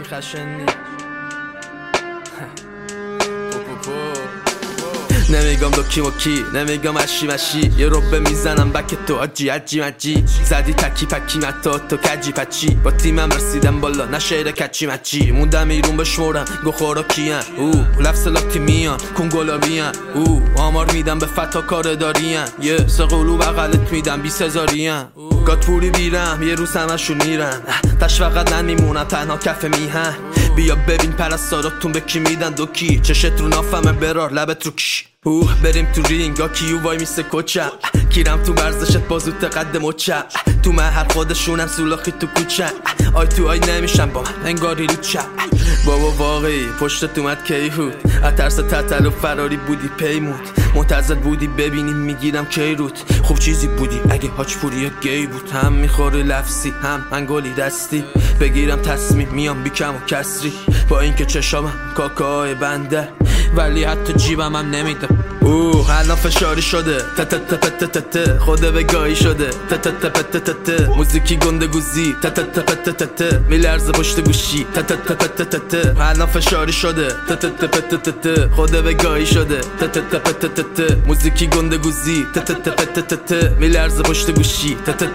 خشنی نمیگم دوکی مکی نمیگم اشی مشی یه روبه میزنم بک تو آجی عجی مجی زدی تکی پکی متا تو کجی پچی با تیمم رسیدم بالا نه شعر کچی مچی موندم ایرون بشمورم گو خورا کیان لفظ لاتی میان کنگولا بیان آمار میدم به فتا کار دارین یه سقولو بغلت میدم 20,000 گات پوری بیرم یه روز همشون میرن تش فقط نمیمونم تنها کف میهن بیا ببین پرستاراتون به کی میدن دوکی چشت رو نافمه برار لبت رو کش بریم تو رینگ کیو وای میسه کوچم کیرم تو ورزشت بازوت قد مچم تو محل خودشونم سولاخی تو کوچم آی تو آی نمیشم با من انگاری رو چم بابا واقعی پشتت اومد کیهود از ترس تتل و فراری بودی پیمود منتظر بودی ببینی میگیرم کیروت خوب چیزی بودی اگه هاچ پوری یا گی بود هم میخوری لفظی هم انگولی دستی بگیرم تصمیم میام بیکم و کسری با اینکه چشامم کاکای بنده ولی حتی جیبم هم نمیده الان فشاری شده تتتتتتت خوده وگایی شده تتتتتتت موزیکی گنده گوزی تتتتتتت میلرزه پشت گوشی تتتتتتت الان فشاری شده تتتتتتت خوده وگایی شده تتتتتتت موزیکی گنده گوزی تتتتتتت میلرزه پشت گوشی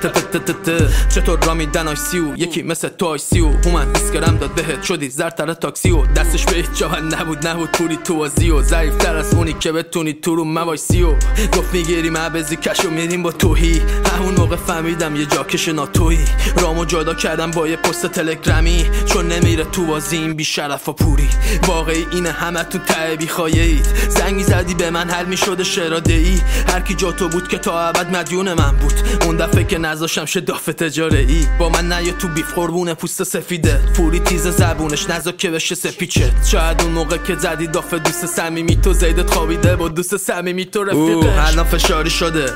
تتتتتتت چطور را میدن آیسیو یکی مثل تو آیسیو هومن اسکرم داد بهت شدی زرتر تاکسیو دستش به هیچ جا نبود پوری تو وازیو ضعیف تر از اونی که بتونی تو رو موایسیو گفت میگیریم عبزی کشو میریم با توهی همون موقع فهمیدم یه جاکش ناتویی رامو جدا کردم با یه پست تلگرامی چون نمیره تو بازی این بیشرف و پوری واقعی اینه همه تو ته بیخوایید زنگ میزدی به من حل میشده شراده ای هر کی جا تو بود که تا ابد مدیون من بود اون دفعه که نذاشم شه دافه تجاره ای با من نیا تو بیف قربونه پوست سفیده پوری تیز زبونش نذار که بشه سپیچه شاید اون موقع که زدی دافه دوست صمیمی تو زیدت خوابیده با دوست صمیمی تو رفیقش الان فشاری شده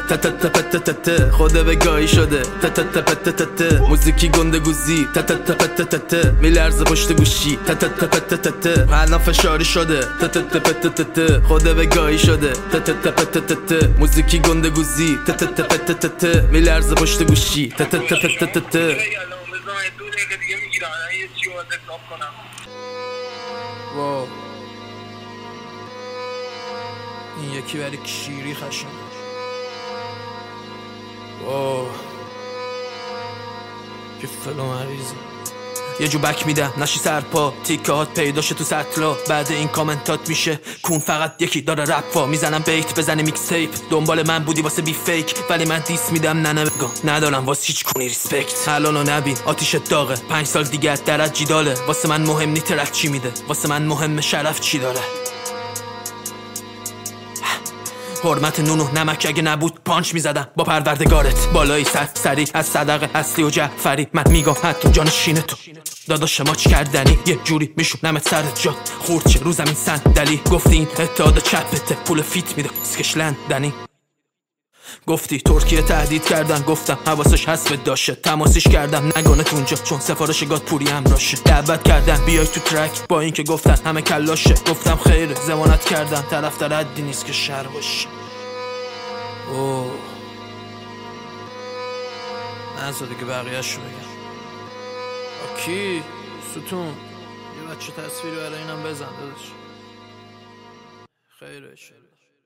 تتتتتتت خوده وگایی شده تتتتتتت موزیکی گنده گوزی تتتتتتت میلرزه پشت گوشی تتتتتتت الان فشاری شده تتتتتتت خوده وگایی شده تتتتتتت موزیکی گنده گوزی تتتتتتت میلرزه پشت گوشی تتتتتتت واو این یکی برای کشیری خشم واو که فلو مریضی یه جو بک میدم نشی سرپا تیکه هات پیداشه تو سطلا بعد این کامنتات میشه کون فقط یکی داره رپا میزنم بیت بزنه میکس تیپ دنبال من بودی واسه بی فیک ولی من دیس میدم نه بگم ندارم واسه هیچ کونی ریسپکت الانو نبین آتیشت داغه 5 سال دیگه درت جیداله واسه من مهم نی ترک چی میده واسه من مهم شرف چی داره حرمت نونو نمک اگه نبود پانچ میزدم با پروردگارت بالایی سری از صدقه اصلی و جعفری من میگم حتی جان شینه تو داداش ماچ کردنی یه جوری میشونمت سرت جا خورچه رو زمین صندلی گفتی این اتحاد چپته پول فیت میده اسکشلندنی گفتی ترکیه تهدید کردن گفتم حواسش هست به داشه تماسیش کردم نگانت اونجا چون سفارش گات پوری هم راشه دعوت کردن بیای تو ترک با اینکه گفتن همه کلاشه گفتم خیره زمانت کردم طرفدار عدی نیست که شر باشه اوه نزا دیگه بقیه‌اش رو بگم کی ستون یه بچه تصویری برای اینم بزن داداش خیره شده